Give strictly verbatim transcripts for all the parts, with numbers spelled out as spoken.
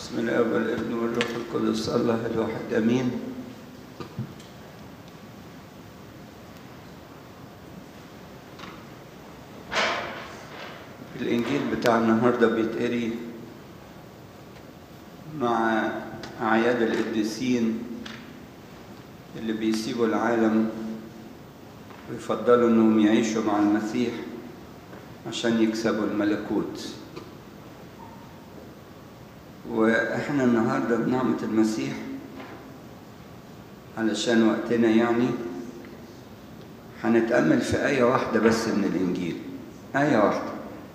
بسم الله والابن والروح القدس الله الواحد امين. الانجيل بتاع النهارده بيتقري مع اعياد القديسين اللي بيسيبوا العالم ويفضلوا انهم يعيشوا مع المسيح عشان يكسبوا الملكوت. واحنا النهارده بنعمة المسيح علشان وقتنا يعني هنتأمل في آية واحدة بس من الإنجيل، آية واحدة،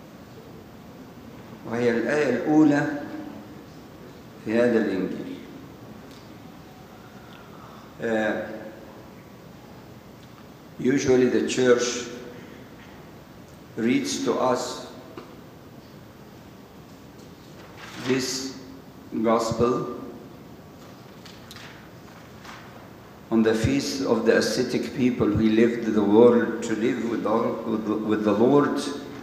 وهي الآية الأولى في هذا الإنجيل. Uh, usually the church reads to us this gospel on the feast of the ascetic people who lived the world to live with, all, with, the, with the Lord,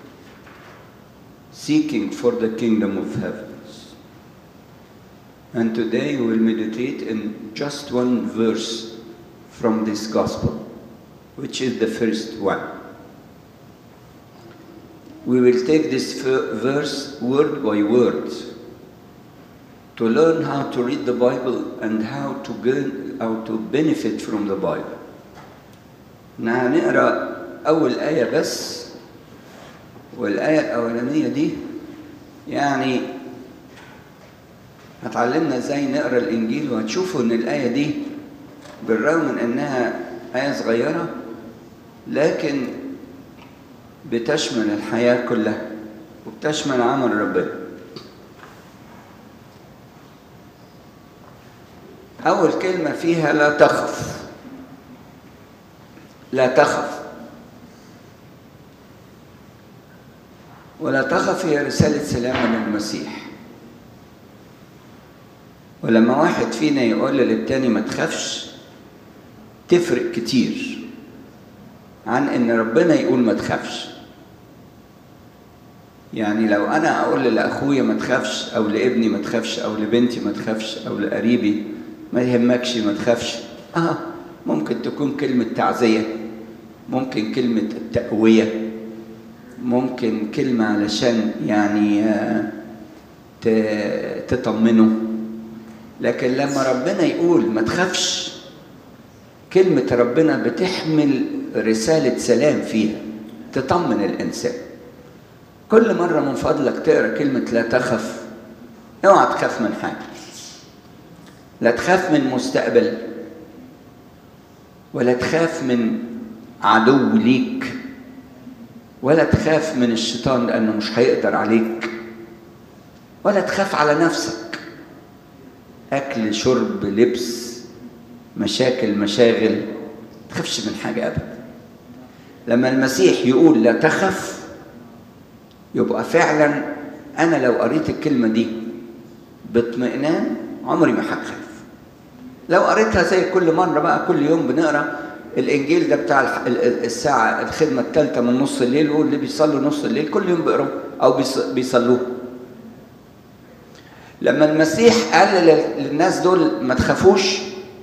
seeking for the kingdom of heavens. And today we will meditate in just one verse from this gospel, which is the first one. We will take this verse word by word to learn how to read the Bible and how to gain, how to benefit from the Bible. هنقرأ أول آية بس، والآية الأولانية دي يعني هتعلمنا ازاي نقرأ الإنجيل، وهتشوفوا إن الآية دي بالرغم من إنها آية صغيرة لكن بتشمل الحياة كلها وبتشمل عمل ربنا. أول كلمة فيها لا تخف، لا تخف، ولا تخف هي رسالة سلام من المسيح. ولما واحد فينا يقول للتاني ما تخافش تفرق كتير عن إن ربنا يقول ما تخافش. يعني لو أنا أقول لأخويا ما تخافش، أو لابني ما تخافش، أو لبنتي ما تخافش، أو لقريبي ما يهمكش ما تخافش، آه ممكن تكون كلمة تعزية، ممكن كلمة تقوية، ممكن كلمة علشان يعني تطمنه. لكن لما ربنا يقول ما تخافش، كلمة ربنا بتحمل رسالة سلام فيها تطمن الإنسان. كل مرة من فضلك تقرأ كلمة لا تخف، اوعى تخاف من حاجة، لا تخاف من مستقبل، ولا تخاف من عدو ليك، ولا تخاف من الشيطان لأنه مش هيقدر عليك، ولا تخاف على نفسك، أكل شرب لبس مشاكل مشاغل، ما تخافش من حاجة أبدا. لما المسيح يقول لا تخف يبقى فعلا أنا لو قريت الكلمة دي باطمئنان عمري ما هخاف. لو قريتها زي كل مرة بقى كل يوم بنقرأ الإنجيل ده بتاع الساعة الخدمة الثالثة من نص الليل، واللي بيصلوا نص الليل كل يوم بيقروا أو بيصلوه. لما المسيح قال للناس دول ما تخافوش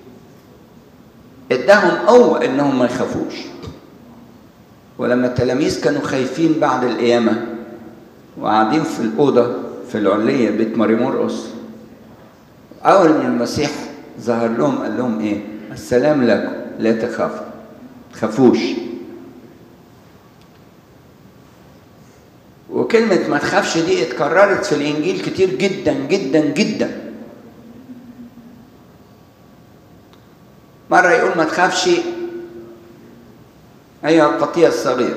اداهم قوة إنهم ما يخافوش. ولما التلاميذ كانوا خايفين بعد القيامة وقاعدين في الأوضة في العلية بيت ماري مرقس، أول من المسيح ظهر لهم قال لهم إيه؟ السلام لكم لا تخافوا، تخافوش. وكلمة ما تخافش دي اتكررت في الإنجيل كتير جدا جدا جدا. مرة يقول ما تخافش أيها القطيع الصغير،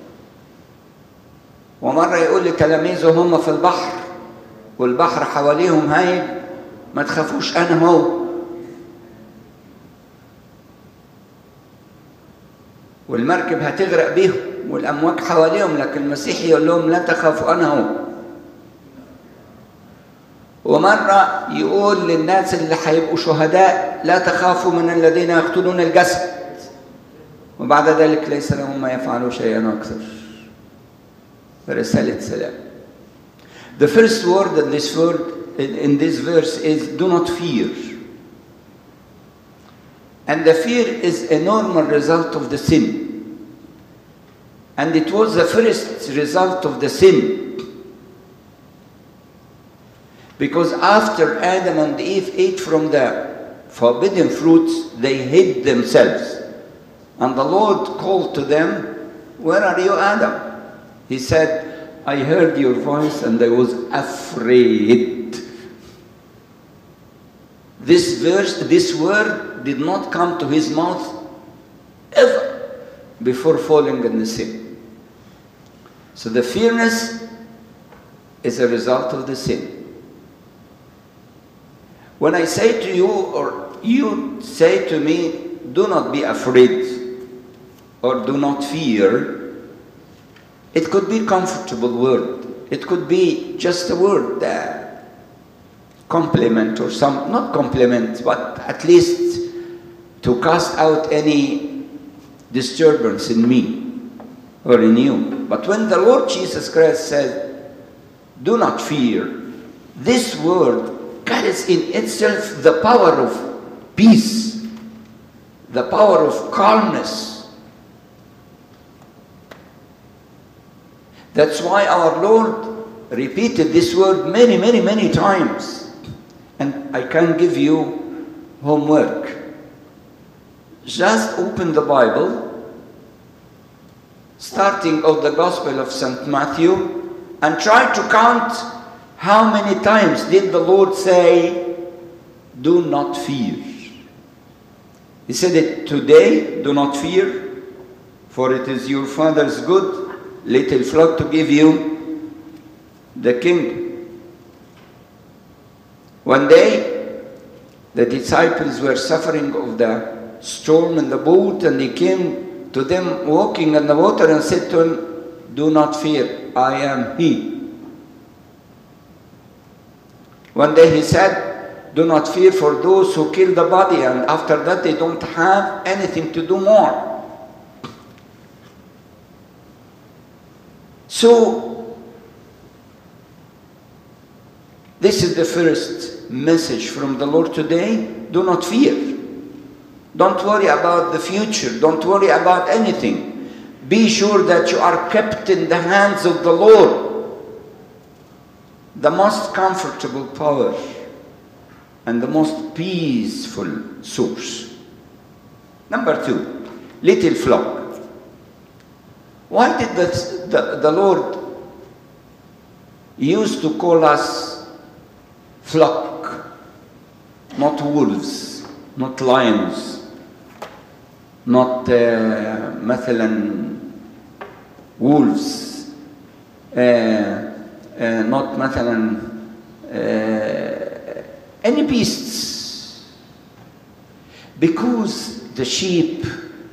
ومرة يقول لتلاميذه هم في البحر والبحر حواليهم هايج ما تخافوش أنا هو، والمركب هتغرق بيهم والأمواج حواليهم، لكن المسيح يقول لهم لا تخافوا أنا هو. ومرة يقول للناس اللي هيبقوا شهداء لا تخافوا من الذين يقتلون الجسد وبعد ذلك ليس لهم ما يفعلوا شيئا أكثر. رسالة سلام. The first word in this word in, in this verse is do not fear. And the fear is a normal result of the sin. And it was the first result of the sin. Because after Adam and Eve ate from the forbidden fruits, they hid themselves. And the Lord called to them, "Where are you, Adam?" He said, "I heard your voice and I was afraid." This verse, this word did not come to his mouth ever before falling in the sin. So the fearness is a result of the sin. When I say to you, or you say to me, "Do not be afraid," or "do not fear," it could be a comfortable word. It could be just a word, uh, compliment or some, not compliment, but at least to cast out any disturbance in me or in you. But when the Lord Jesus Christ said, "Do not fear," this word carries in itself the power of peace, the power of calmness. That's why our Lord repeated this word many, many, many times. And I can give you homework. Just open the Bible, starting of the Gospel of Saint Matthew, and try to count how many times did the Lord say, "Do not fear." He said it today, "Do not fear, for it is your Father's good little flock to give you the kingdom." One day, the disciples were suffering of the storm in the boat, and he came to them walking on the water and said to them, "Do not fear, I am he." One day he said, "Do not fear for those who kill the body, and after that they don't have anything to do more." So, this is the first message from the Lord today. Do not fear. Don't worry about the future. Don't worry about anything. Be sure that you are kept in the hands of the Lord, the most comfortable power and the most peaceful source. Number two, little flock. Why did the, the, the Lord used to call us flock, not wolves, not lions, not uh, مثلا wolves, uh, uh, not مثلا uh, any beasts? Because the sheep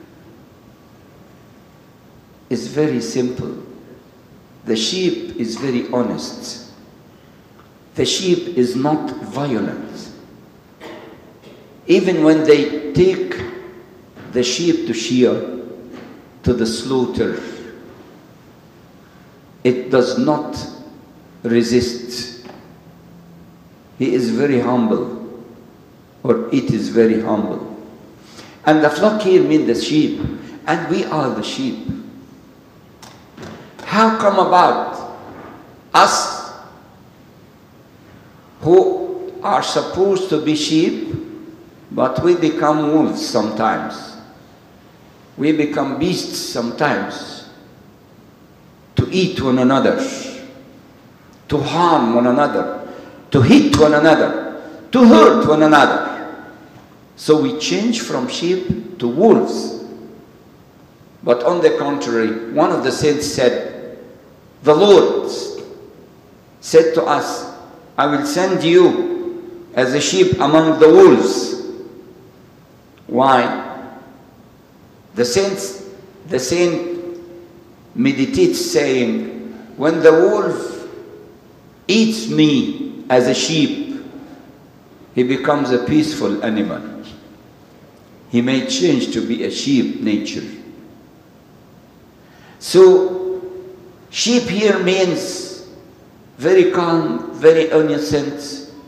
is very simple. The sheep is very honest. The sheep is not violent. Even when they take the sheep to shear, to the slaughter, it does not resist. He is very humble, or it is very humble. And the flock here means the sheep, and we are the sheep. How come about us who are supposed to be sheep, but we become wolves sometimes? We become beasts sometimes, to eat one another, to harm one another, to hit one another, to hurt one another. So we change from sheep to wolves. But on the contrary, one of the saints said, the Lord said to us, "I will send you as a sheep among the wolves." Why? The saints, the saint meditates saying, when the wolf eats me as a sheep, he becomes a peaceful animal. He may change to be a sheep nature. So, sheep here means very calm, very innocent,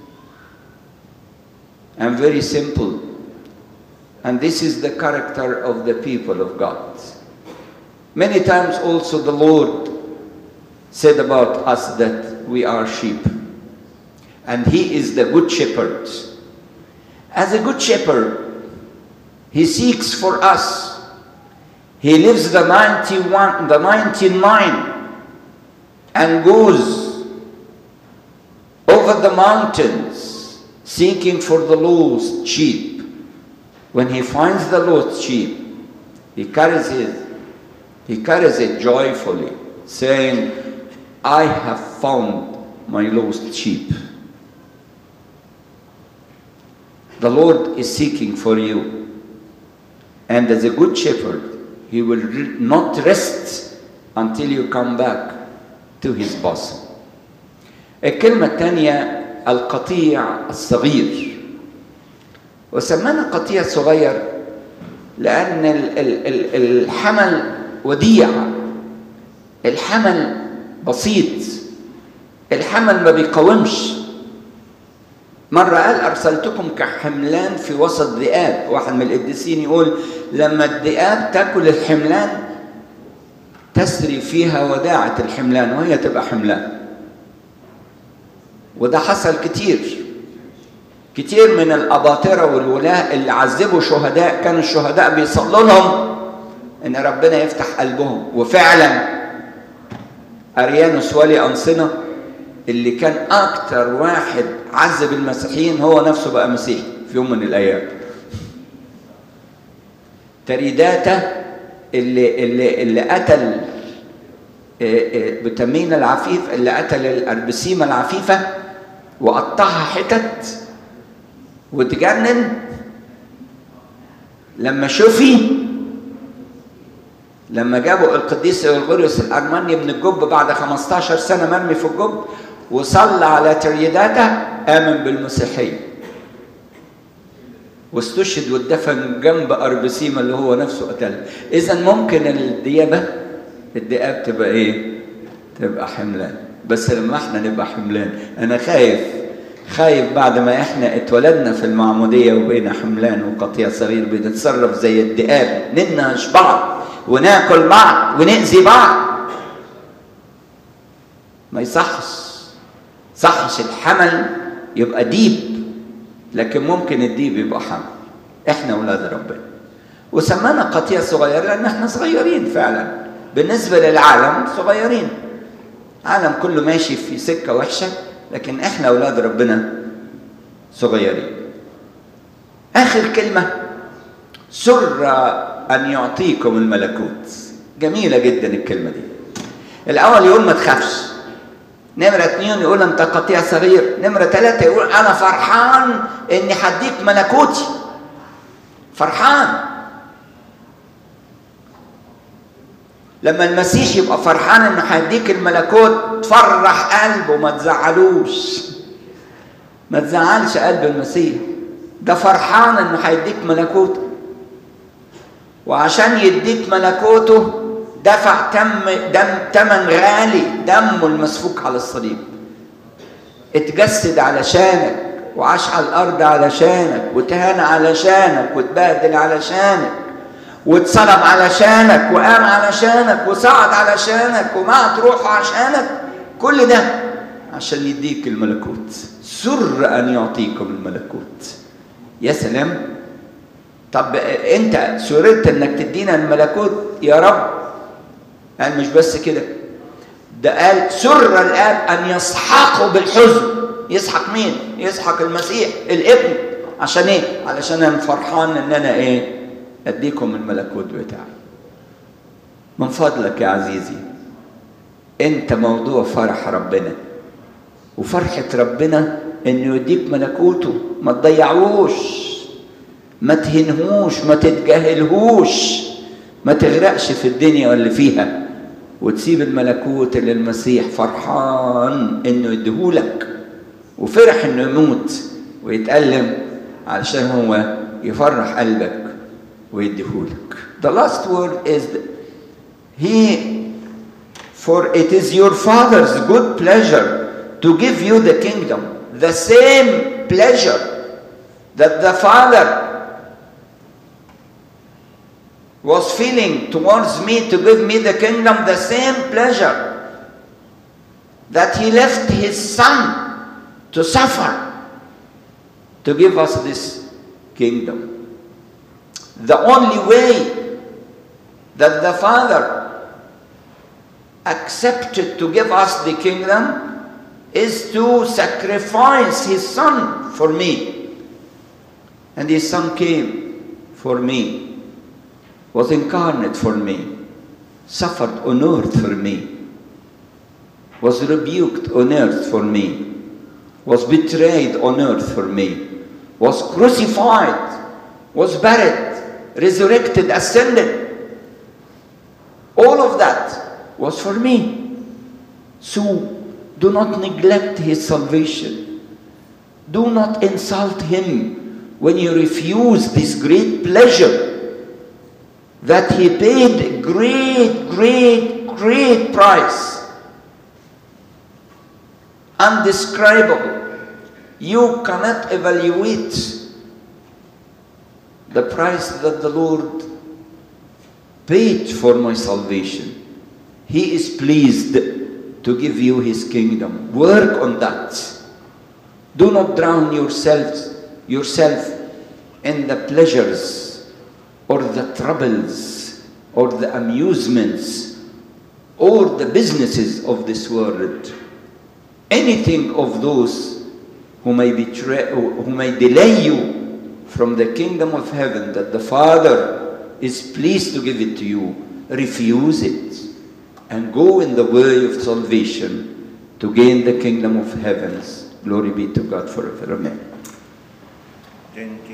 and very simple. And this is the character of the people of God. Many times also the Lord said about us that we are sheep. And He is the good shepherd. As a good shepherd, He seeks for us. He leaves the ninety-one, the ninety-nine, and goes over the mountains seeking for the lost sheep. When He finds the lost sheep, He carries it, He carries it joyfully, saying, I have found my lost sheep. The Lord is seeking for you. And as a good shepherd, He will not rest until you come back to His bosom. الكلمة الثانية القطيع الصغير. وسمانا قطيع صغير لأن الحمل وديع، الحمل بسيط، الحمل ما بيقاومش. مرة قال أرسلتكم كحملان في وسط ذئاب. واحد من القديسين يقول لما الذئاب تاكل الحملان تسري فيها وداعة الحملان وهي تبقى حملان. وده حصل كتير كتير من الأباطرة والولاة اللي عذبوا شهداء، كانوا الشهداء بيصلوا لهم إن ربنا يفتح قلبهم. وفعلا أريانوس ولي أنصنة اللي كان أكتر واحد عذب المسيحيين هو نفسه بقى مسيحي في يوم من الأيام. تريداتا اللي اللي اللي قتل بتمين العفيف، اللي قتل الأربسيمة العفيفة وقطعها حتت وتجنن، لما شوفي لما جابوا القديس غرغوريوس الأرمني من الجب بعد خمستاشر سنة مرمي في الجب وصلى على تريداتا، آمن بالمسيحية واستشهد واتدفن جنب أربسيمة اللي هو نفسه قتلها. إذا ممكن الديابة الدياب تبقى إيه؟ تبقى حملان. بس لما احنا نبقى حملان، أنا خايف خايف بعد ما احنا اتولدنا في المعمودية وبقينا حملان وقطيع صغير بنتصرف زي الدياب، ننهش بعض وناكل بعض ونأذي بعض. ما يصحش صحش الحمل يبقى ديب، لكن ممكن الديب يبقى حمل. احنا اولاد ربنا وسمانا قطيع صغير لان احنا صغيرين فعلا بالنسبه للعالم، صغيرين. العالم كله ماشي في سكه وحشه، لكن احنا اولاد ربنا صغيرين. اخر كلمه، سر ان يعطيكم الملكوت. جميله جدا الكلمه دي. الاول يقول ما تخافش، نمرة اتنين يقول انت قطيع صغير، نمرة تلاتة يقول انا فرحان اني هديك ملكوتي. فرحان. لما المسيح يبقى فرحان انه هيديك الملكوت تفرح قلبه، ما تزعلوش، ما تزعلش قلب المسيح. ده فرحان انه هيديك ملكوته، وعشان يديك ملكوته دفع تم دم تمن غالي، دمه المسفوك على الصليب. اتجسد علشانك وعاش على الارض علشانك وتهان علشانك واتبهدل علشانك واتصلب علشانك وقام علشانك وصعد علشانك ومعت روحه عشانك. كل ده عشان يديك الملكوت. سر ان يعطيكم الملكوت. يا سلام. طب انت سررت انك تدينا الملكوت يا رب. قال مش بس كده، ده قال سر الآب أن يسحقوا بالحزن. يسحق مين؟ يسحق المسيح الابن. عشان ايه؟ علشان انا فرحان ان انا ايه؟ اديكم الملكوت بتاعي. من فضلك يا عزيزي، انت موضوع فرح ربنا، وفرحة ربنا انه يديك ملكوته. ما تضيعوش، ما تهنهوش، ما تتجاهلهوش، ما تغرقش في الدنيا واللي فيها وتسيب الملكوت اللي المسيح فرحان انه يديهولك، وفرح انه يموت ويتألم علشان هو يفرح قلبك ويديهولك. The last word is he, for it is your Father's good pleasure to give you the kingdom. The same pleasure, that the Father was feeling towards me to give me the kingdom, the same pleasure that he left his Son to suffer to give us this kingdom. The only way that the Father accepted to give us the kingdom is to sacrifice his Son for me. And his Son came for me, was incarnate for me, suffered on earth for me, was rebuked on earth for me, was betrayed on earth for me, was crucified, was buried, resurrected, ascended. All of that was for me. So do not neglect his salvation. Do not insult him when you refuse this great pleasure that he paid great, great, great price. Undescribable. You cannot evaluate the price that the Lord paid for my salvation. He is pleased to give you his kingdom. Work on that. Do not drown yourselves, yourself in the pleasures or the troubles or the amusements or the businesses of this world. Anything of those who may betray, who may delay you from the kingdom of heaven that the Father is pleased to give it to you, refuse it and go in the way of salvation to gain the kingdom of heavens. Glory be to God forever. Amen.